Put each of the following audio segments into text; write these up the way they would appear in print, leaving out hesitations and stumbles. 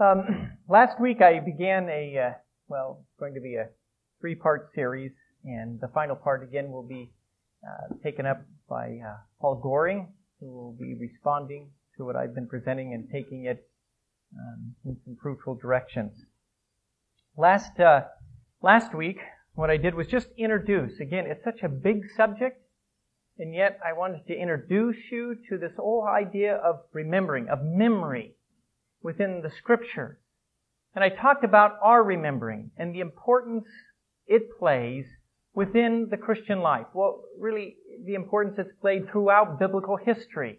Last week I began going to be a 3-part series, and the final part again will be taken up by Paul Goring, who will be responding to what I've been presenting and taking it in some fruitful directions. Last week, what I did was just introduce. Again, it's such a big subject, and yet I wanted to introduce you to this whole idea of remembering, of memory within the Scripture. And I talked about our remembering and the importance it plays within the Christian life. Well, really, the importance it's played throughout biblical history.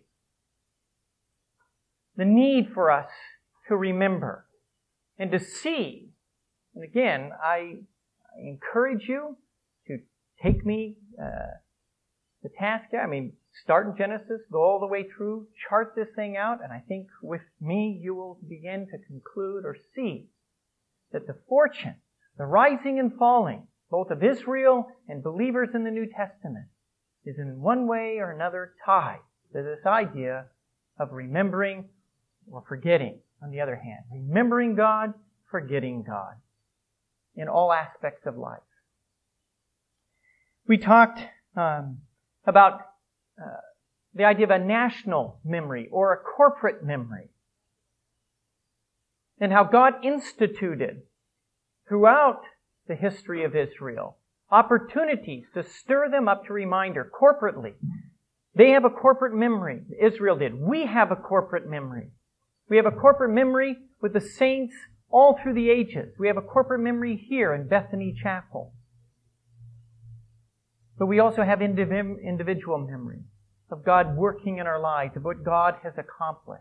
The need for us to remember and to see. And again, I encourage you to take me the task. Start in Genesis, go all the way through, chart this thing out, and I think with me you will begin to conclude or see that the fortune, the rising and falling, both of Israel and believers in the New Testament, is in one way or another tied to this idea of remembering or forgetting, on the other hand. Remembering God, forgetting God in all aspects of life. We talked about the idea of a national memory or a corporate memory, and how God instituted throughout the history of Israel opportunities to stir them up to reminder corporately. They have a corporate memory. Israel did. We have a corporate memory. We have a corporate memory with the saints all through the ages. We have a corporate memory here in Bethany Chapel. But we also have individual memory of God working in our lives, of what God has accomplished.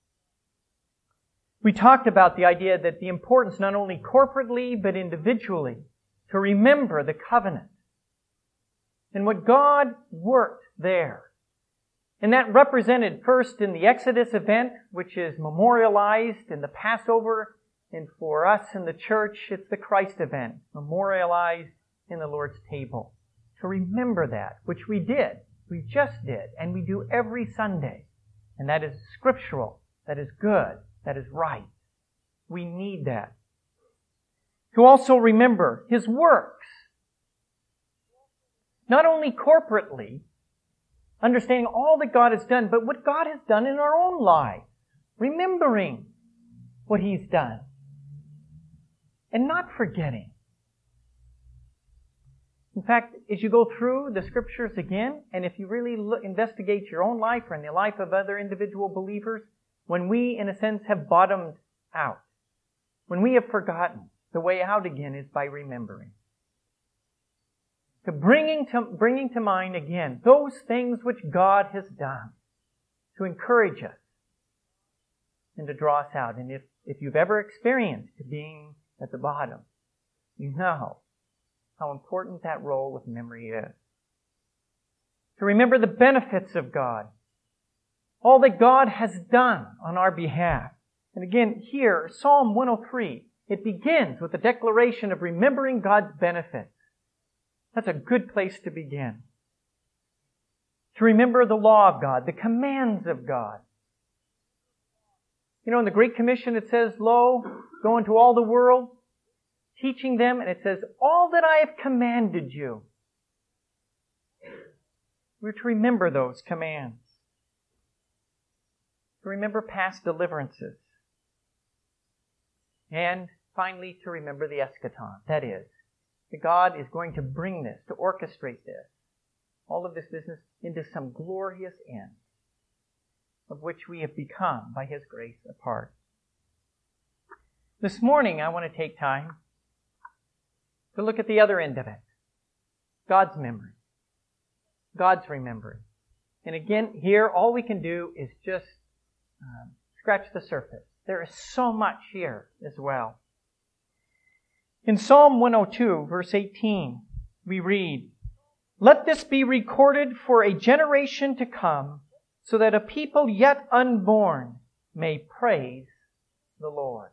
We talked about the idea that the importance not only corporately but individually to remember the covenant and what God worked there. And that represented first in the Exodus event, which is memorialized in the Passover, and for us in the church, it's the Christ event, memorialized in the Lord's table. To remember that, which we did, we just did, and we do every Sunday. And that is scriptural, that is good, that is right. We need that. To also remember His works. Not only corporately, understanding all that God has done, but what God has done in our own lives. Remembering what He's done. And not forgetting. In fact, as you go through the Scriptures again, and if you really investigate your own life or in the life of other individual believers, when we, in a sense, have bottomed out, when we have forgotten, the way out again is by remembering. To bringing to mind again those things which God has done to encourage us and to draw us out. And if you've ever experienced being at the bottom, you know how important that role of memory is. To remember the benefits of God. All that God has done on our behalf. And again, here, Psalm 103, it begins with a declaration of remembering God's benefits. That's a good place to begin. To remember the law of God, the commands of God. You know, in the Great Commission it says, "Lo, go into all the world, teaching them," and it says, "all that I have commanded you." We're to remember those commands. To remember past deliverances. And finally, to remember the eschaton. That is, that God is going to bring this, to orchestrate this, all of this business, into some glorious end, of which we have become, by His grace, a part. This morning, I want to take time to look at the other end of it. God's memory. God's remembering. And again, here, all we can do is just scratch the surface. There is so much here as well. In Psalm 102, verse 18, we read, "Let this be recorded for a generation to come, so that a people yet unborn may praise the Lord."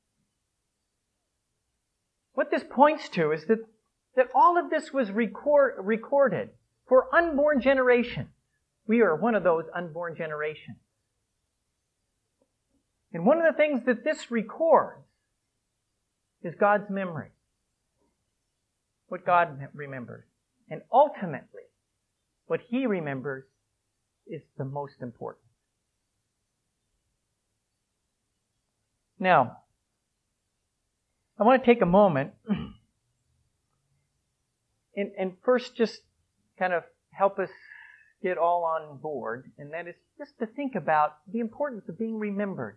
What this points to is that all of this was recorded for unborn generations. We are one of those unborn generations. And one of the things that this records is God's memory. What God remembers. And ultimately, what He remembers is the most important. Now, I want to take a moment and first just kind of help us get all on board, and that is just to think about the importance of being remembered.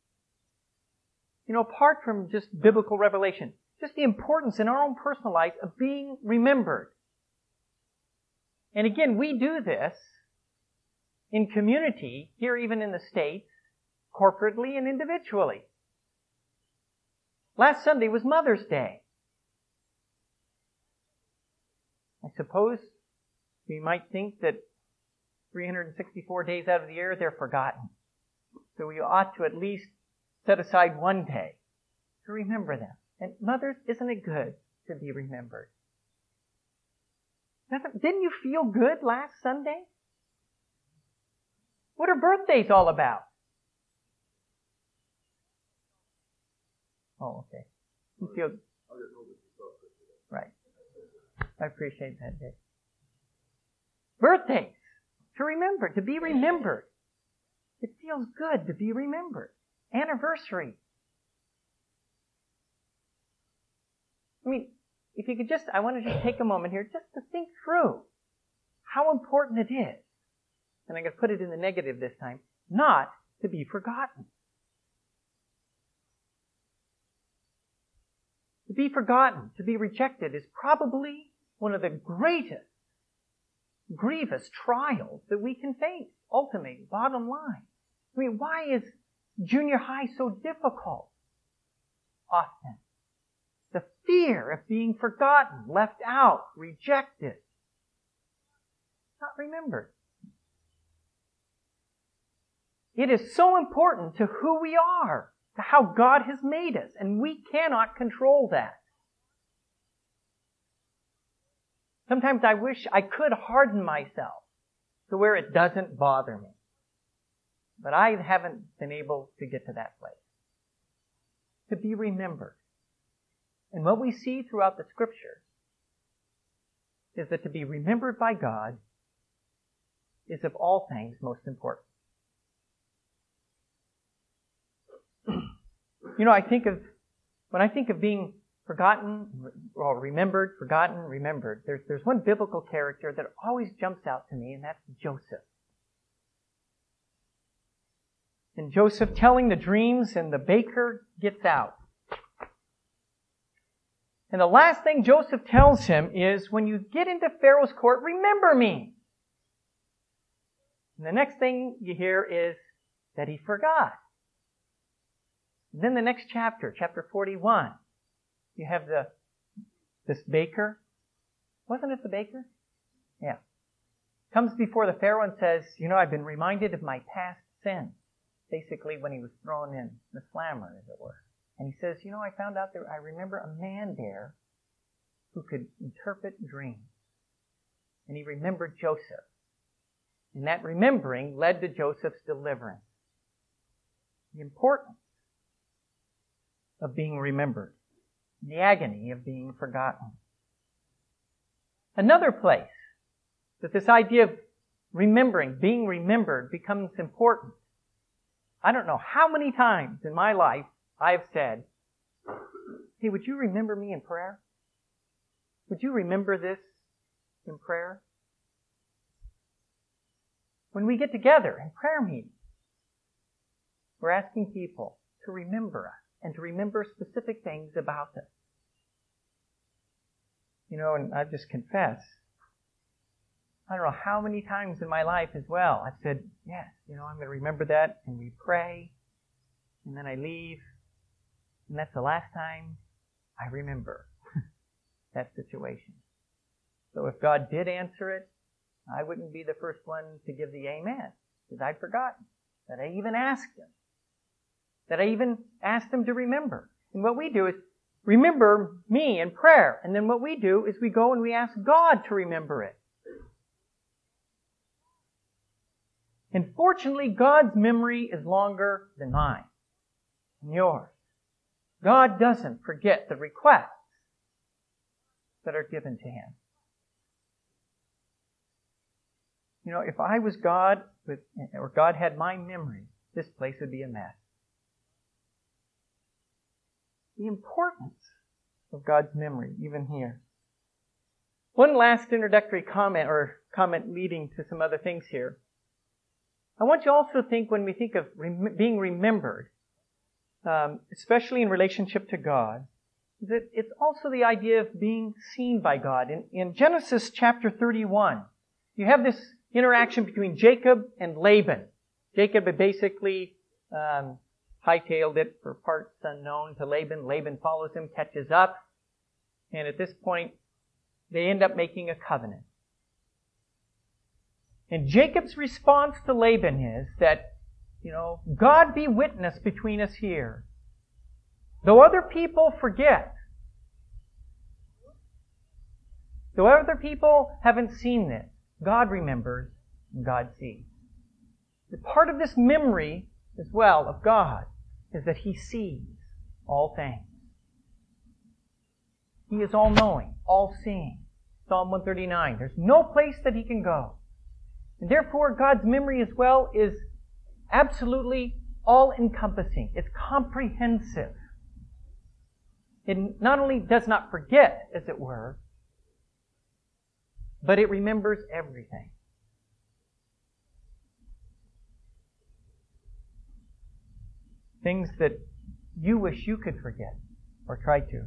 Apart from just biblical revelation, just the importance in our own personal life of being remembered. And again, we do this in community, here even in the States, corporately and individually. Last Sunday was Mother's Day. I suppose we might think that 364 days out of the year they're forgotten. So we ought to at least set aside one day to remember them. And mothers, isn't it good to be remembered? Didn't you feel good last Sunday? What are birthdays all about? Oh, okay. You feel right. I appreciate that, Dave. Birthdays. To remember, to be remembered. It feels good to be remembered. Anniversary. If you could I want to just take a moment here just to think through how important it is, and I'm going to put it in the negative this time, not to be forgotten. To be forgotten, to be rejected is probably one of the greatest, grievous trials that we can face, ultimately, bottom line. Why is junior high so difficult? Often. The fear of being forgotten, left out, rejected, not remembered. It is so important to who we are, to how God has made us, and we cannot control that. Sometimes I wish I could harden myself to where it doesn't bother me. But I haven't been able to get to that place. To be remembered. And what we see throughout the Scriptures is that to be remembered by God is of all things most important. When I think of being forgotten, or remembered, forgotten, remembered, there's one biblical character that always jumps out to me, and that's Joseph. And Joseph telling the dreams, and the baker gets out. And the last thing Joseph tells him is, when you get into Pharaoh's court, remember me. And the next thing you hear is that he forgot. And then the next chapter, chapter 41, you have this baker. Wasn't it the baker? Yeah. Comes before the Pharaoh and says, I've been reminded of my past sins. Basically when he was thrown in the slammer, as it were. And he says, I found out that I remember a man there who could interpret dreams. And he remembered Joseph. And that remembering led to Joseph's deliverance. The importance of being remembered. The agony of being forgotten. Another place that this idea of remembering, being remembered, becomes important. I don't know how many times in my life I've said, hey, would you remember me in prayer? Would you remember this in prayer? When we get together in prayer meetings, we're asking people to remember us and to remember specific things about us. And I just confess, I don't know how many times in my life as well I've said, yes, I'm going to remember that, and we pray, and then I leave, and that's the last time I remember that situation. So if God did answer it, I wouldn't be the first one to give the amen, because I'd forgotten that I even asked Him, to remember. And what we do is remember me in prayer, and then what we do is we go and we ask God to remember it. And fortunately, God's memory is longer than mine. and yours. God doesn't forget the requests that are given to Him. You know, if I was God, or God had my memory, this place would be a mess. The importance of God's memory, even here. One last introductory comment, or comment leading to some other things here. I want you also to think, when we think of being remembered, especially in relationship to God, that it's also the idea of being seen by God. In Genesis chapter 31, you have this interaction between Jacob and Laban. Jacob had basically hightailed it for parts unknown to Laban. Laban follows him, catches up, and at this point, they end up making a covenant. And Jacob's response to Laban is that, God be witness between us here. Though other people forget, though other people haven't seen this, God remembers, and God sees. The part of this memory as well of God is that He sees all things. He is all-knowing, all-seeing. Psalm 139, there's no place that He can go. And therefore, God's memory as well is absolutely all-encompassing. It's comprehensive. It not only does not forget, as it were, but it remembers everything. Things that you wish you could forget or try to.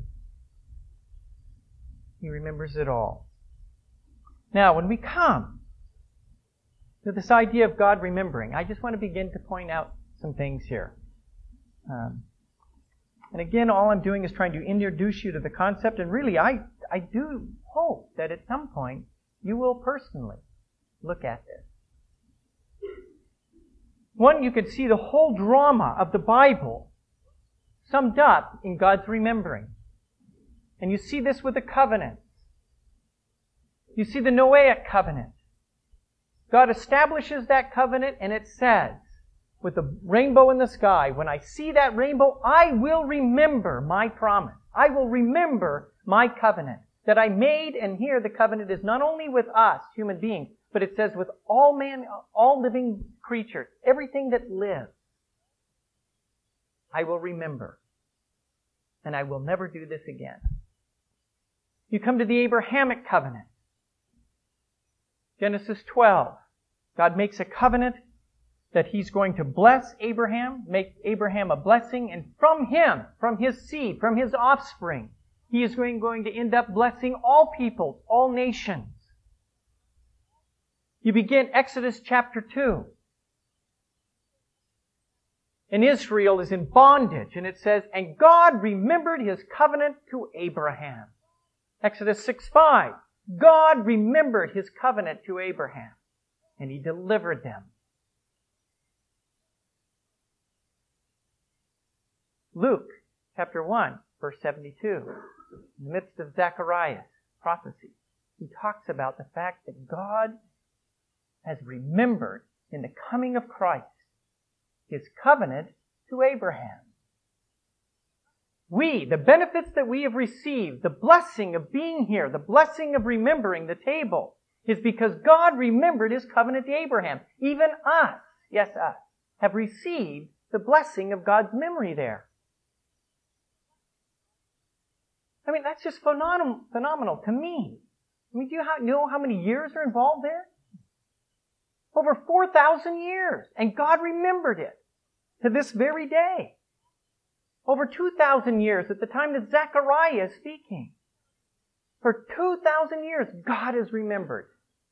He remembers it all. Now, when we come to this idea of God remembering, I just want to begin to point out some things here. And again, all I'm doing is trying to introduce you to the concept, and really, I do hope that at some point you will personally look at this. One, you could see the whole drama of the Bible summed up in God's remembering. And you see this with the covenants. You see the Noahic covenant. God establishes that covenant, and it says, with the rainbow in the sky, when I see that rainbow, I will remember my promise. I will remember my covenant that I made. And here the covenant is not only with us, human beings, but it says with all living creatures, everything that lives. I will remember. And I will never do this again. You come to the Abrahamic covenant. Genesis 12. God makes a covenant that He's going to bless Abraham, make Abraham a blessing, and from him, from his seed, from his offspring, He is going to end up blessing all peoples, all nations. You begin Exodus chapter 2. And Israel is in bondage, and it says, and God remembered His covenant to Abraham. Exodus 6:5. God remembered His covenant to Abraham, and He delivered them. Luke chapter 1, verse 72. In the midst of Zechariah's prophecy, he talks about the fact that God has remembered in the coming of Christ His covenant to Abraham. The benefits that we have received, the blessing of being here, the blessing of remembering the table, is because God remembered His covenant to Abraham. Even us, yes us, have received the blessing of God's memory there. I mean, that's just phenomenal to me. I mean, do you know how many years are involved there? Over 4,000 years. And God remembered it to this very day. Over 2,000 years at the time that Zechariah is speaking. For 2,000 years, God has remembered.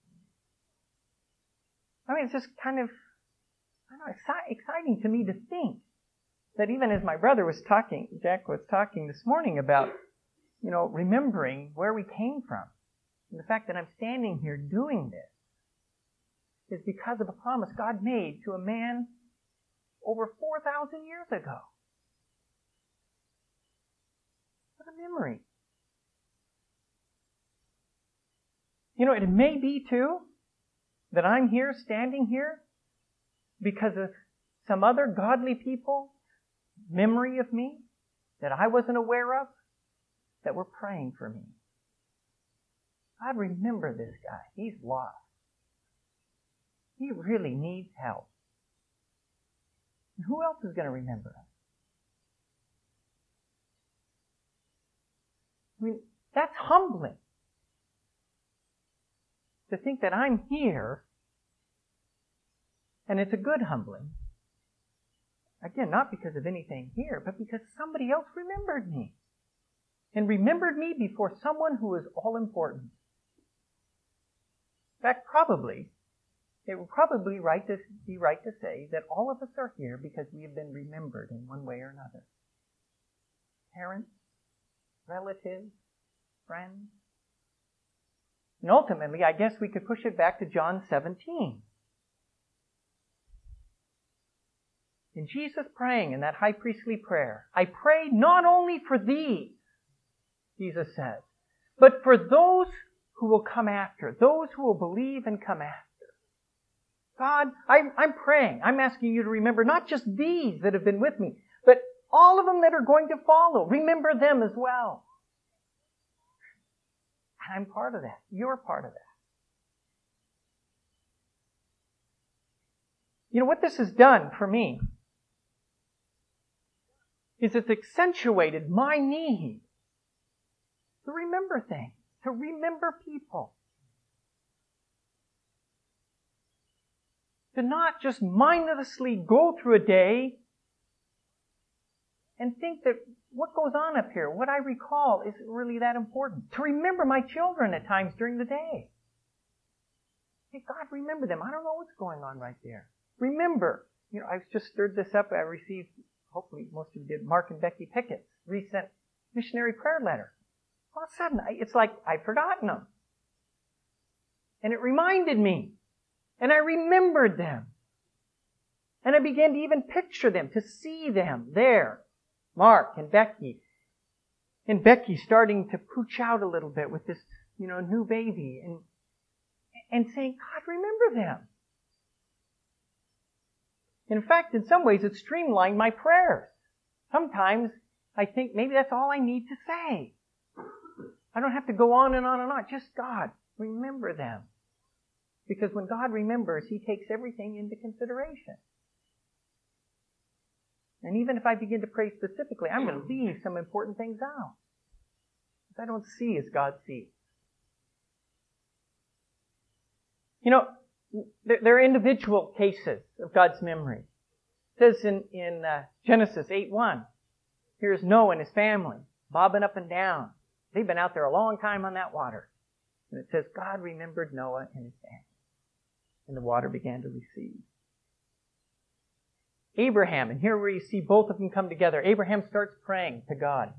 I mean, it's just kind of, exciting to me to think that even as my brother was talking, Jack was talking this morning about, remembering where we came from. And the fact that I'm standing here doing this is because of a promise God made to a man over 4,000 years ago. What a memory. It may be too that I'm standing here because of some other godly people memory of me that I wasn't aware of that were praying for me. God, remember this guy. He's lost. He really needs help. And who else is going to remember him? I mean, that's humbling. To think that I'm here, and it's a good humbling. Again, not because of anything here, but because somebody else remembered me. And remembered me before someone who was all important. In fact, it would probably be right to say that all of us are here because we have been remembered in one way or another. Parents, relatives, friends. And ultimately, I guess we could push it back to John 17. In Jesus praying in that high priestly prayer, I pray not only for these, Jesus says, but for those who will come after, those who will believe and come after. God, I'm praying, I'm asking you to remember not just these that have been with me, but all of them that are going to follow. Remember them as well. And I'm part of that. You're part of that. You know, what this has done for me is it's accentuated my need to remember things, to remember people. To not just mindlessly go through a day and think that what goes on up here, what I recall, is really that important. To remember my children at times during the day. Hey, God, remember them. I don't know what's going on right there. Remember. You know, I've just stirred this up. I received, hopefully most of you did, Mark and Becky Pickett's recent missionary prayer letter. All of a sudden, it's like I'd forgotten them. And it reminded me. And I remembered them. And I began to even picture them, to see them there. Mark and Becky. And Becky starting to pooch out a little bit with this, new baby. And saying, God, remember them. In fact, in some ways, it streamlined my prayers. Sometimes I think maybe that's all I need to say. I don't have to go on and on and on. Just, God, remember them. Because when God remembers, He takes everything into consideration. And even if I begin to pray specifically, I'm going to leave some important things out. Because I don't see as God sees. You know, there are individual cases of God's memory. It says in Genesis 8:1, here's Noah and his family, bobbing up and down. They've been out there a long time on that water. And it says, God remembered Noah and his family. And the water began to recede. Abraham, and here where you see both of them come together, Abraham starts praying to God.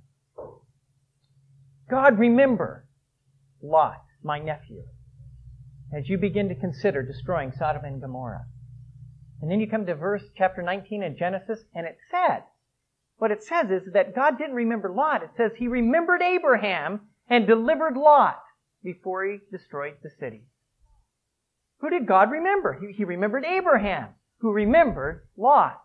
God, remember Lot, my nephew, as you begin to consider destroying Sodom and Gomorrah. And then you come to chapter 19 in Genesis, and what it says is that God didn't remember Lot. It says He remembered Abraham and delivered Lot before He destroyed the city. Who did God remember? He remembered Abraham, who remembered Lot.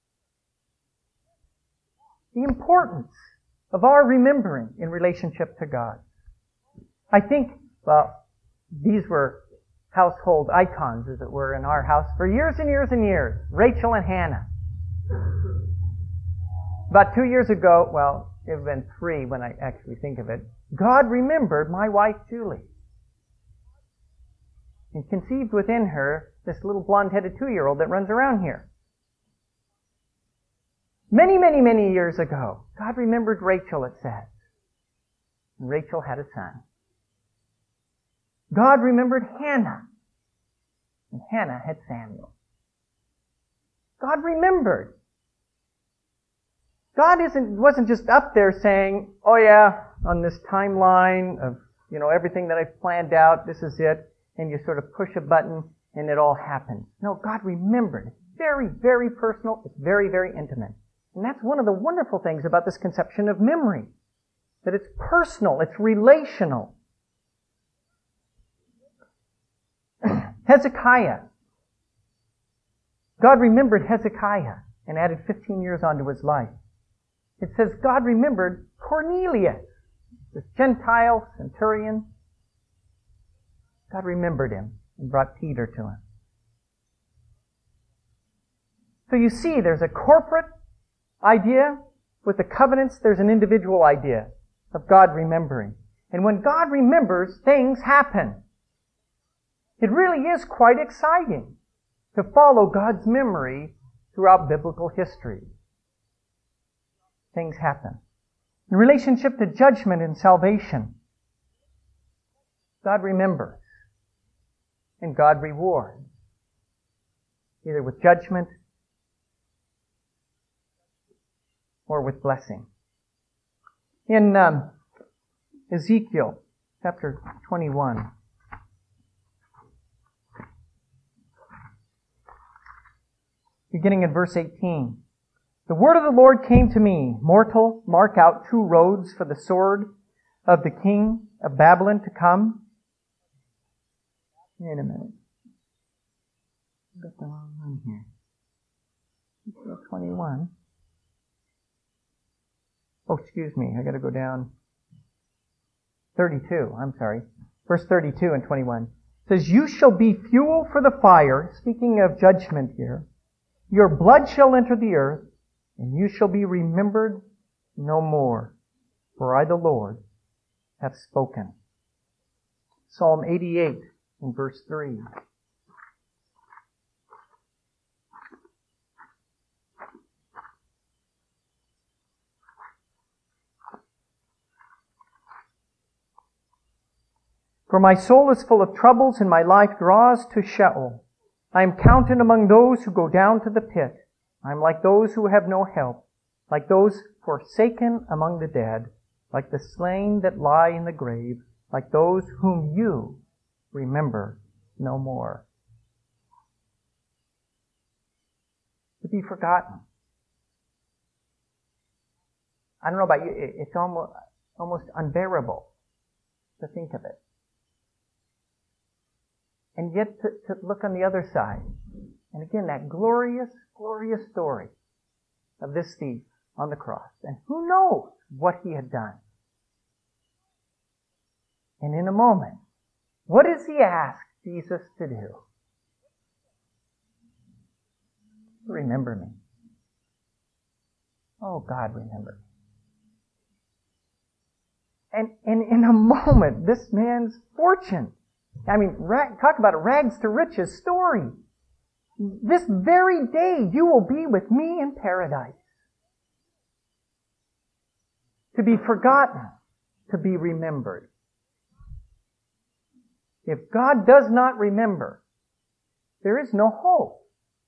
The importance of our remembering in relationship to God. I think, these were household icons, as it were, in our house for years and years and years. Rachel and Hannah. About 2 years ago, it would have been 3 when I actually think of it, God remembered my wife, Julie. And conceived within her this little blonde-headed 2-year-old that runs around here. Many, many, many years ago, God remembered Rachel, it says. And Rachel had a son. God remembered Hannah. And Hannah had Samuel. God remembered. God wasn't just up there saying, oh yeah, on this timeline of, everything that I've planned out, this is it. And you sort of push a button and it all happens. No, God remembered. It's very, very personal. It's very, very intimate. And that's one of the wonderful things about this conception of memory. That it's personal. It's relational. Hezekiah. God remembered Hezekiah and added 15 years onto his life. It says God remembered Cornelius, this Gentile centurion. God remembered him and brought Peter to him. So you see, there's a corporate idea. With the covenants, there's an individual idea of God remembering. And when God remembers, things happen. It really is quite exciting to follow God's memory throughout biblical history. Things happen. In relationship to judgment and salvation, God remembers and God rewards, either with judgment or with blessing. In Ezekiel chapter 21, beginning in verse 18, the word of the Lord came to me, mortal, mark out 2 roads for the sword of the king of Babylon to come. Wait a minute. I've got the wrong one here. Ezekiel 21. Oh, excuse me. I got to go down. 32. I'm sorry. Verse 32 and 21. It says, you shall be fuel for the fire. Speaking of judgment here. Your blood shall enter the earth, and you shall be remembered no more. For I, the Lord, have spoken. Psalm 88 and verse 3. For my soul is full of troubles, and my life draws to Sheol. I am counted among those who go down to the pit. I am like those who have no help, like those forsaken among the dead, like the slain that lie in the grave, like those whom you remember no more. To be forgotten. I don't know about you, it's almost unbearable to think of it. And yet to look on the other side. And again, that glorious, glorious story of this thief on the cross. And who knows what he had done. And in a moment, what does he ask Jesus to do? Remember me. Oh, God, remember me. And in a moment, this man's fortune, I mean, talk about a rags to riches story. This very day you will be with me in paradise. To be forgotten, to be remembered. If God does not remember, there is no hope.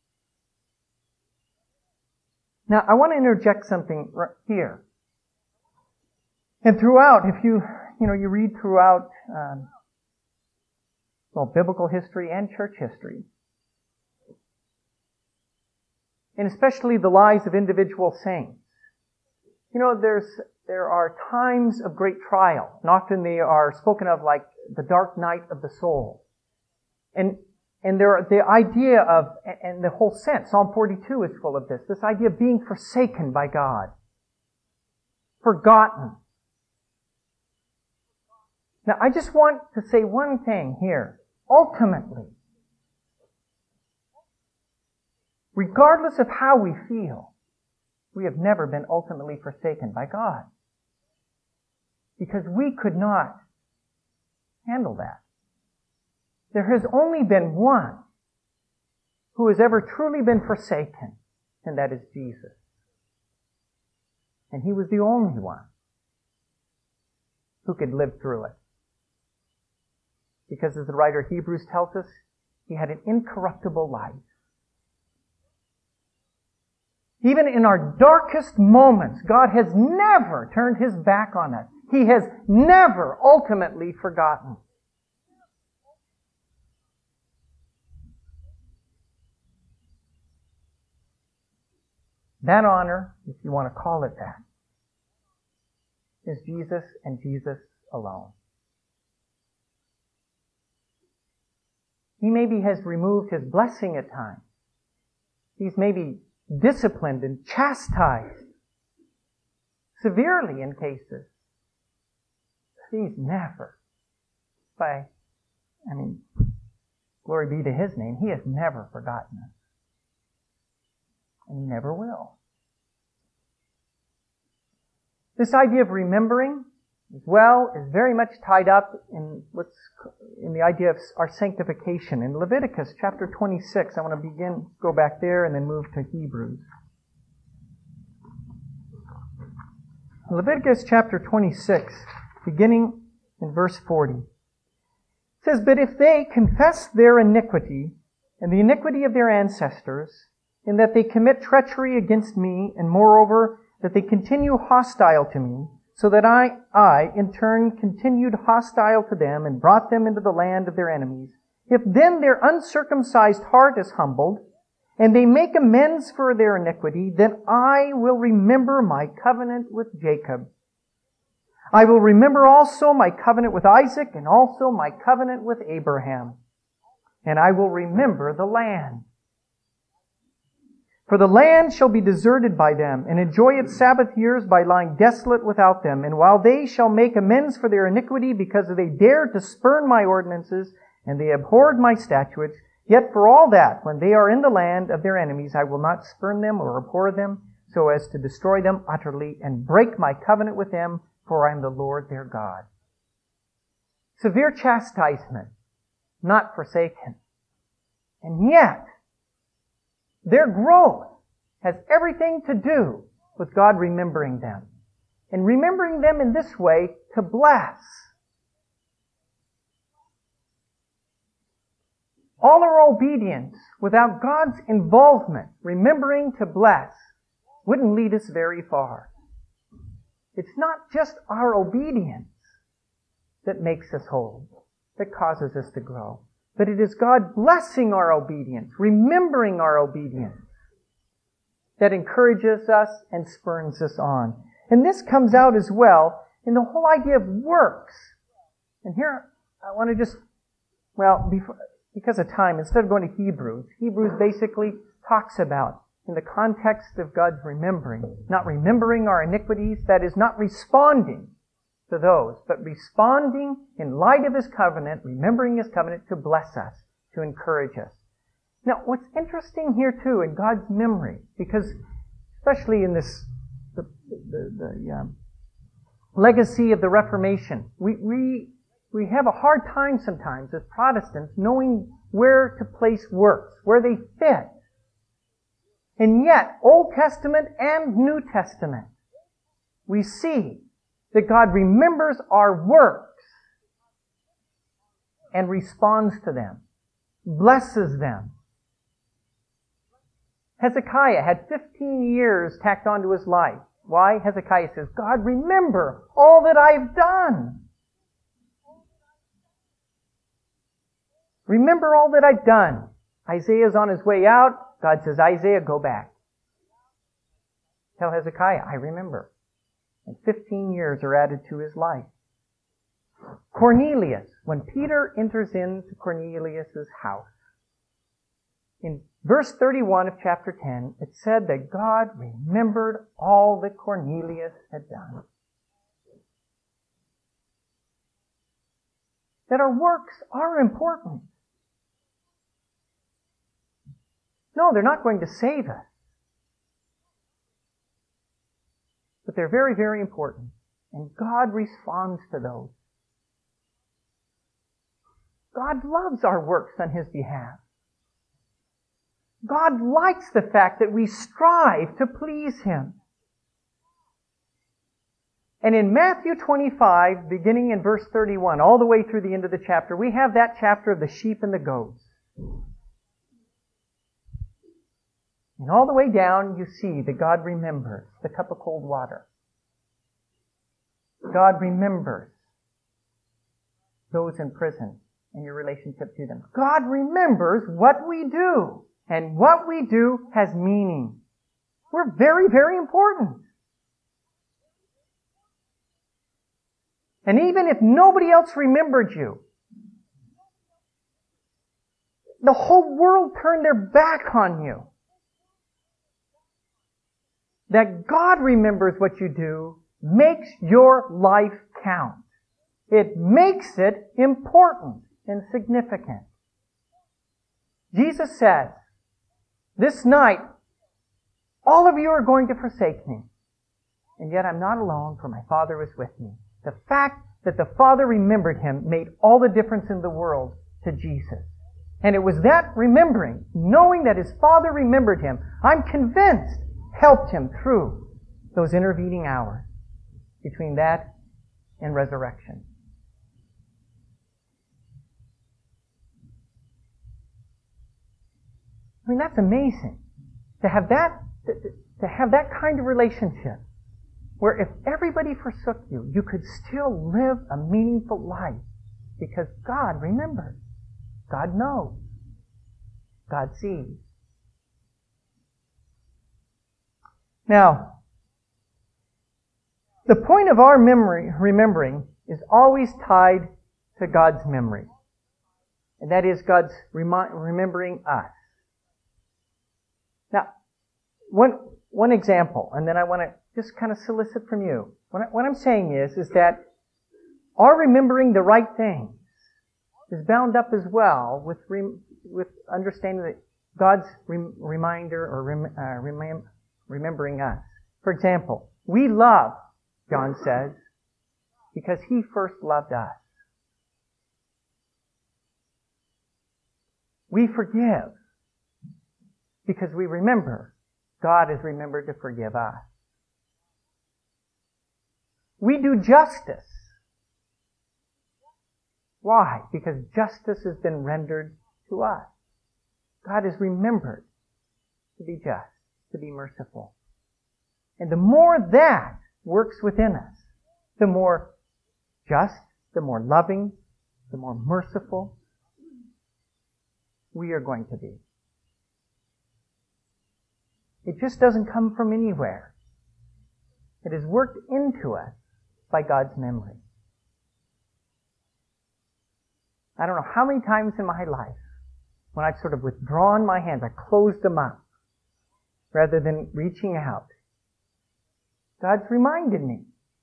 Now, I want to interject something right here. And throughout, if you read throughout, biblical history and church history, and especially the lives of individual saints. There are times of great trial, and often they are spoken of like the dark night of the soul. And the idea of, and the whole sense, Psalm 42 is full of this idea of being forsaken by God. Forgotten. Now, I just want to say one thing here. Ultimately, regardless of how we feel, we have never been ultimately forsaken by God. Because we could not handle that. There has only been one who has ever truly been forsaken, and that is Jesus. And he was the only one who could live through it. Because as the writer of Hebrews tells us, he had an incorruptible life. Even in our darkest moments, God has never turned his back on us. He has never ultimately forgotten. That honor, if you want to call it that, is Jesus and Jesus alone. He maybe has removed his blessing at times. He's maybe disciplined and chastised. severely in cases. He's never, glory be to His name, He has never forgotten us. And He never will. This idea of remembering, as well, is very much tied up in the idea of our sanctification. In Leviticus chapter 26, I want to go back there and then move to Hebrews. Leviticus chapter 26, beginning in verse 40. It says, "But if they confess their iniquity and the iniquity of their ancestors, in that they commit treachery against me, and moreover, that they continue hostile to me, so that I in turn continued hostile to them and brought them into the land of their enemies, if then their uncircumcised heart is humbled, and they make amends for their iniquity, then I will remember my covenant with Jacob. I will remember also my covenant with Isaac, and also my covenant with Abraham. And I will remember the land. For the land shall be deserted by them, and enjoy its Sabbath years by lying desolate without them. And while they shall make amends for their iniquity, because they dared to spurn my ordinances, and they abhorred my statutes, yet for all that, when they are in the land of their enemies, I will not spurn them or abhor them, so as to destroy them utterly, and break my covenant with them, for I am the Lord their God." Severe chastisement, not forsaken. And yet, their growth has everything to do with God remembering them. And remembering them in this way to bless. All our obedience without God's involvement, remembering to bless, wouldn't lead us very far. It's not just our obedience that makes us whole, that causes us to grow. But it is God blessing our obedience, remembering our obedience, that encourages us and spurns us on. And this comes out as well in the whole idea of works. And here, I want to just, because of time, instead of going to Hebrews basically talks about, in the context of God's remembering, not remembering our iniquities, that is, not responding to those, but responding in light of His covenant, remembering His covenant to bless us, to encourage us. Now, what's interesting here too in God's memory, because especially in this, the legacy of the Reformation, we have a hard time sometimes as Protestants knowing where to place works, where they fit. And yet, Old Testament and New Testament, we see that God remembers our works and responds to them, blesses them. Hezekiah had 15 years tacked onto his life. Why? Hezekiah says, "God, remember all that I've done. Remember all that I've done." Isaiah's on his way out. God says, "Isaiah, go back. Tell Hezekiah, I remember." And 15 years are added to his life. Cornelius, when Peter enters into Cornelius' house, in verse 31 of chapter 10, it said that God remembered all that Cornelius had done. That our works are important. No, they're not going to save us. But they're very, very important. And God responds to those. God loves our works on His behalf. God likes the fact that we strive to please Him. And in Matthew 25, beginning in verse 31, all the way through the end of the chapter, we have that chapter of the sheep and the goats. And all the way down, you see that God remembers the cup of cold water. God remembers those in prison and your relationship to them. God remembers what we do. And what we do has meaning. We're very, very important. And even if nobody else remembered you, the whole world turned their back on you, that God remembers what you do makes your life count. It makes it important and significant. Jesus says, this night, all of you are going to forsake me. And yet I'm not alone, for my Father is with me. The fact that the Father remembered him made all the difference in the world to Jesus. And it was that remembering, knowing that his Father remembered him, I'm convinced, helped him through those intervening hours between that and resurrection. I mean, that's amazing. To have that kind of relationship where if everybody forsook you, you could still live a meaningful life because God remembers. God knows. God sees. Now, the point of our remembering is always tied to God's memory. And that is God's remembering us. Now, one example, and then I want to just kind of solicit from you. What I'm saying is that our remembering the right things is bound up as well with understanding that God's reminder or remembering us. For example, we love, John says, because he first loved us. We forgive because we remember God has remembered to forgive us. We do justice. Why? Because justice has been rendered to us. God has remembered to be just, to be merciful. And the more that works within us, the more just, the more loving, the more merciful we are going to be. It just doesn't come from anywhere. It is worked into us by God's memory. I don't know how many times in my life when I've sort of withdrawn my hands, I closed them up rather than reaching out. God's reminded me.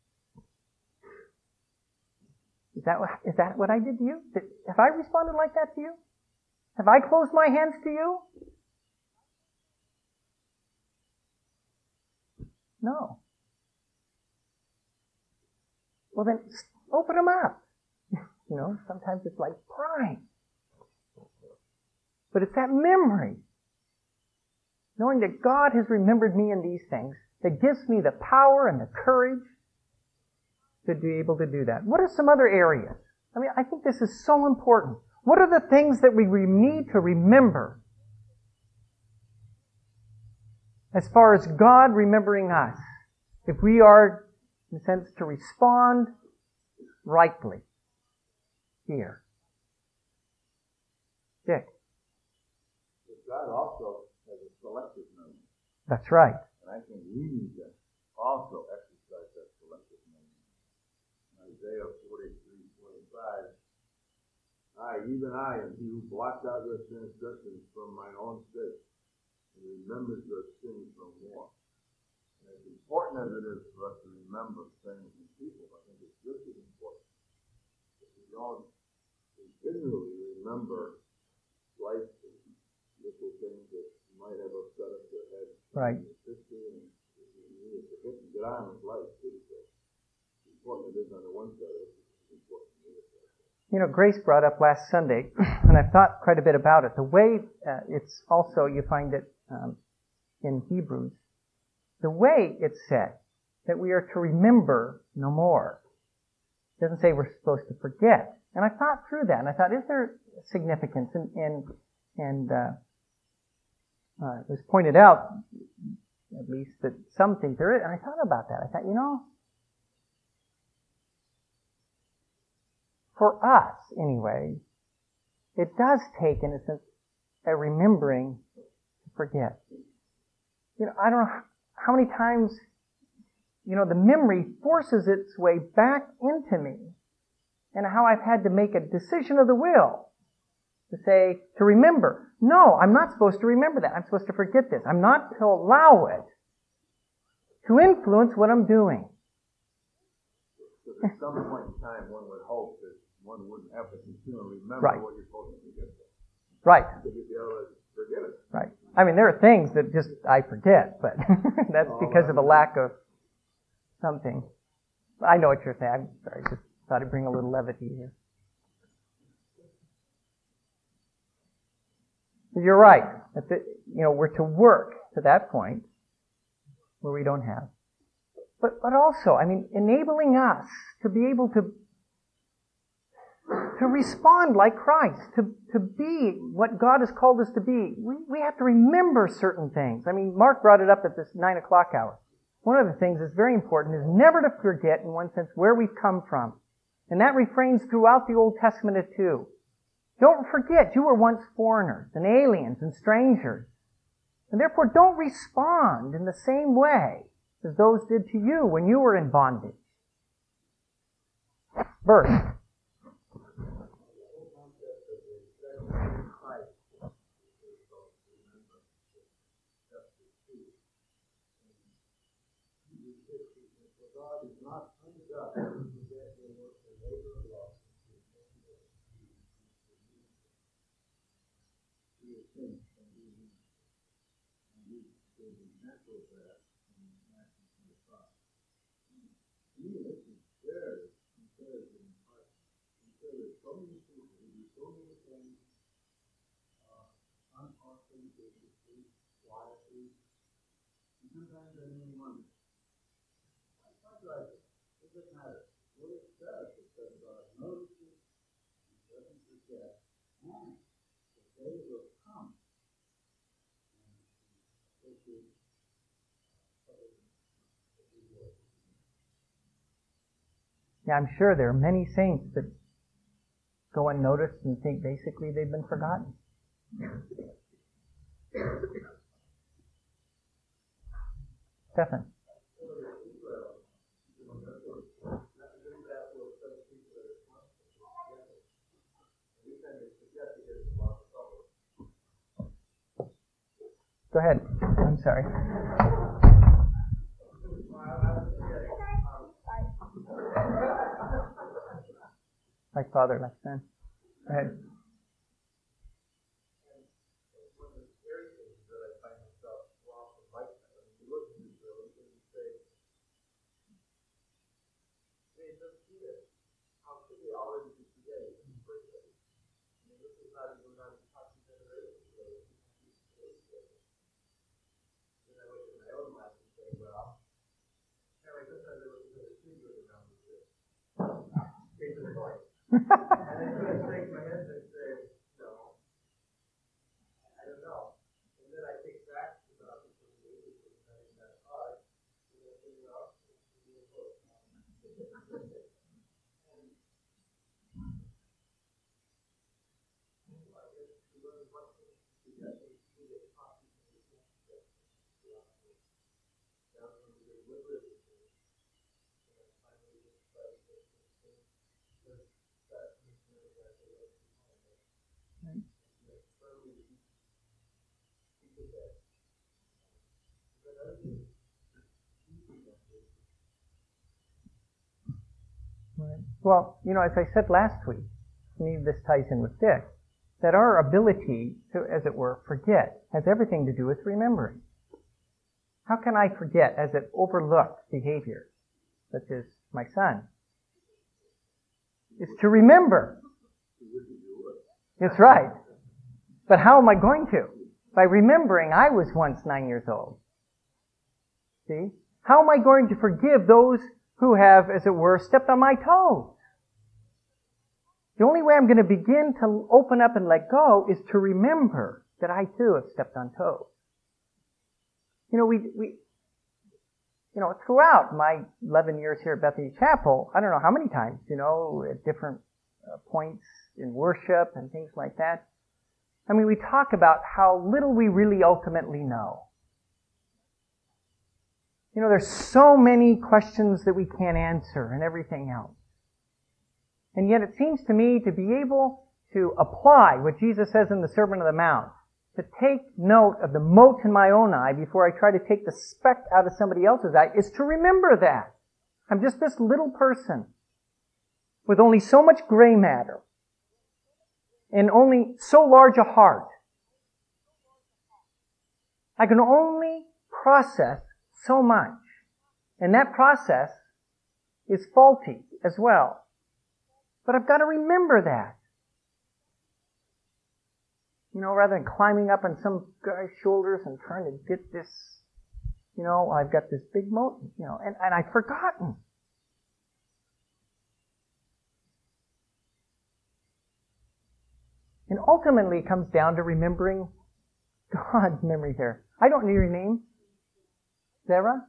Is that what I did to you? Have I responded like that to you? Have I closed my hands to you? No. Well then, open them up. You know, sometimes it's like pride. But it's that memory, knowing that God has remembered me in these things, that gives me the power and the courage to be able to do that. What are some other areas? I mean, I think this is so important. What are the things that we need to remember as far as God remembering us, if we are, in a sense, to respond rightly here? Dick. God also has a selective memory. That's right. And I think we need to also exercise that selective memory. In Isaiah 43:25, even I am he who blots out your transgressions from mine own sake, and remembers your sins no more. And as important as it is for us to remember things and people, I think it's just as important that we don't continually remember life little things that might have upset us or had right. history, and we need to get on with life too. So important it is on the one side, it's important on the other side. You know, Grace brought up last Sunday, and I've thought quite a bit about it. The way it's also, you find it in Hebrews, the way it's said that we are to remember no more. It doesn't say we're supposed to forget. And I thought through that, and I thought, is there significance in it was pointed out, at least, that some think there is. And I thought about that. I thought, you know, for us, anyway, it does take, in a sense, a remembering to forget. You know, I don't know how many times, you know, the memory forces its way back into me, and how I've had to make a decision of the will to say, to remember. No, I'm not supposed to remember that. I'm supposed to forget this. I'm not to allow it to influence what I'm doing. At some point in time, one would hope that one wouldn't have to continually remember Right. what you're supposed to forget. Right. Because you'd be able to forget it. Right. I mean, there are things that just I forget, but that's because of a lack of something. I know what you're saying. I'm sorry. Just thought I'd bring a little levity here. You're right. We're to work to that point where we don't have. But also, I mean, enabling us to be able to respond like Christ, to be what God has called us to be. We have to remember certain things. I mean, Mark brought it up at this 9 o'clock hour. One of the things that's very important is never to forget, in one sense, where we've come from. And that refrains throughout the Old Testament too. Don't forget, you were once foreigners and aliens and strangers. And therefore, don't respond in the same way as those did to you when you were in bondage. Verse. Sometimes I mean wonder. It doesn't matter. What it says is that God notices, He doesn't forget, and the day will come. Yeah, I'm sure there are many saints that go unnoticed and think basically they've been forgotten. Stephen. Go ahead. I'm sorry. Like father, like son. Go ahead. Well, as I said last week, maybe this ties in with Dick, that our ability to, as it were, forget has everything to do with remembering. How can I forget as it overlook behavior, such as my son? It's to remember. It's right. But how am I going to? By remembering I was once 9 years old. See? How am I going to forgive those who have, as it were, stepped on my toes? The only way I'm going to begin to open up and let go is to remember that I too have stepped on toes. Throughout my 11 years here at Bethany Chapel, I don't know how many times, at different points in worship and things like that. I mean, we talk about how little we really ultimately know. There's so many questions that we can't answer and everything else. And yet it seems to me to be able to apply what Jesus says in the Sermon on the Mount, to take note of the mote in my own eye before I try to take the speck out of somebody else's eye, is to remember that. I'm just this little person. with only so much gray matter and only so large a heart. I can only process so much. And that process is faulty as well. But I've got to remember that. Rather than climbing up on some guy's shoulders and trying to get this, I've got this big mountain, and I've forgotten. And ultimately it comes down to remembering God's memory there. I don't know your name. Sarah?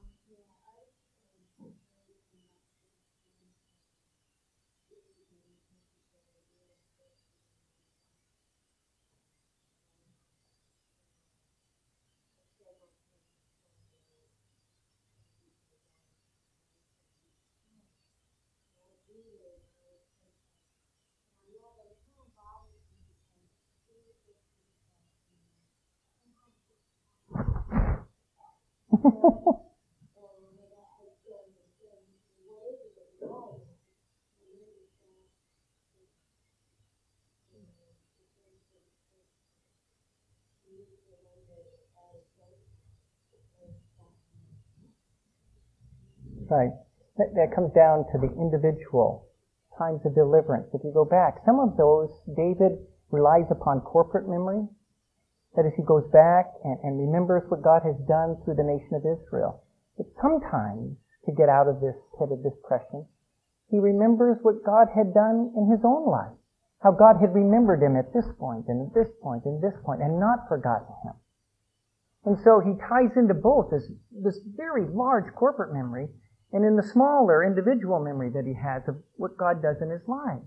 Right. That comes down to the individual times of deliverance. If you go back, some of those, David relies upon corporate memory. That is, he goes back and remembers what God has done through the nation of Israel. But sometimes, to get out of this pit of depression, he remembers what God had done in his own life. How God had remembered him at this point, and at this point, and this point, and not forgotten him. And so he ties into both this very large corporate memory and in the smaller individual memory that he has of what God does in his life.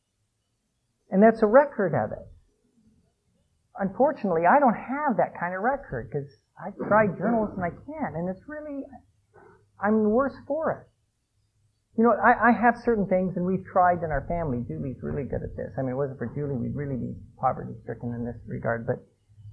And that's a record of it. Unfortunately, I don't have that kind of record because I've tried journals and I can't. And it's really, I'm the worse for it. I have certain things, and we've tried in our family. Julie's really good at this. I mean, if it wasn't for Julie, we'd really be poverty-stricken in this regard. But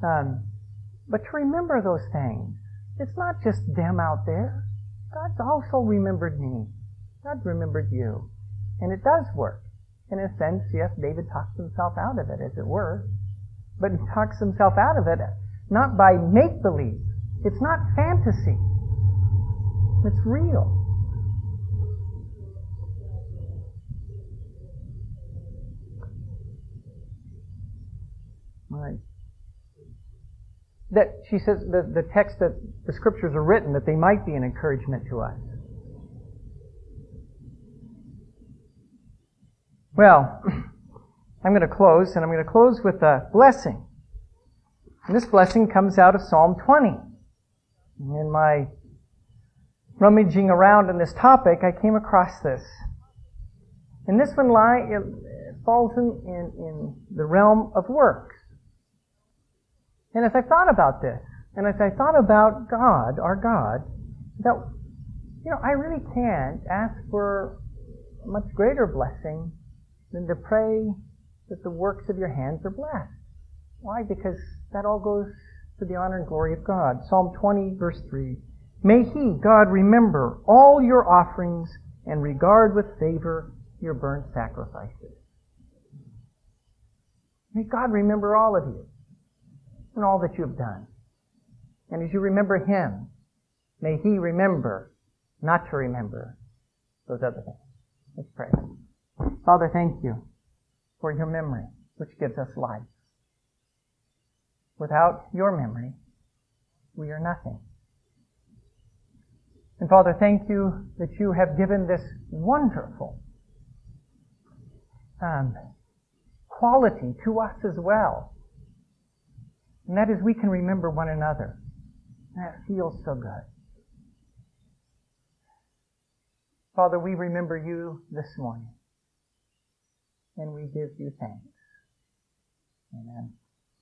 to remember those things, it's not just them out there. God's also remembered me. God remembered you. And it does work. In a sense, yes, David talks himself out of it, as it were. But he talks himself out of it not by make-believe. It's not fantasy. It's real. Right. That she says the text that the scriptures are written that they might be an encouragement to us. Well, I'm going to close, and I'm going to close with a blessing. And this blessing comes out of Psalm 20. In my rummaging around in this topic, I came across this. And this one it falls in the realm of works. And as I thought about this, and as I thought about God, our God, that, I really can't ask for a much greater blessing than to pray that the works of your hands are blessed. Why? Because that all goes to the honor and glory of God. Psalm 20, verse 3. May He, God, remember all your offerings and regard with favor your burnt sacrifices. May God remember all of you and all that you have done. And as you remember Him, may He remember not to remember those other things. Let's pray. Father, thank you for your memory, which gives us life. Without your memory, we are nothing. And Father, thank you that you have given this wonderful quality to us as well. And that is we can remember one another. And that feels so good. Father, we remember you this morning. And we give you thanks. Amen.